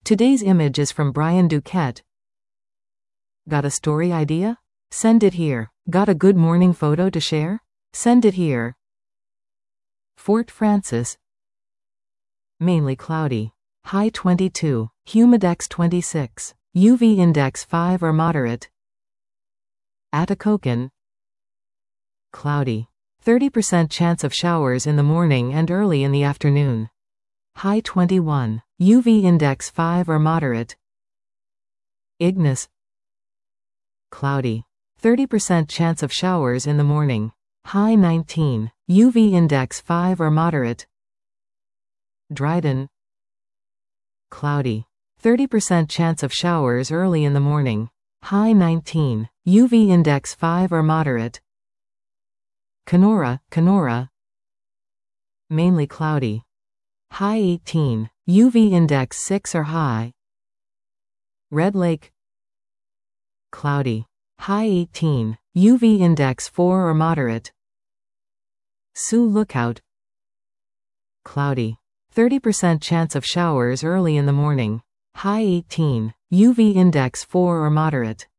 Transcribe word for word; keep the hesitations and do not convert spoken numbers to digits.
Today's image is from Brian Duquette. Got a story idea? Send it here. Got a good morning photo to share? Send it here. Fort Frances. Mainly cloudy. High twenty-two. Humidex twenty-six. U V index five or moderate. Atikokan. Cloudy. thirty percent chance of showers in the morning and early in the afternoon. High twenty-one. U V index five or moderate. Ignis. Cloudy. thirty percent chance of showers in the morning. High nineteen. U V index five or moderate. Dryden. Cloudy. thirty percent chance of showers early in the morning. High nineteen. U V index five or moderate. Kenora, Kenora. Mainly cloudy. High eighteen. U V index six or high. Red Lake. Cloudy. High eighteen. U V index four or moderate. Sioux Lookout. Cloudy. thirty percent chance of showers early in the morning. High eighteen. U V index four or moderate.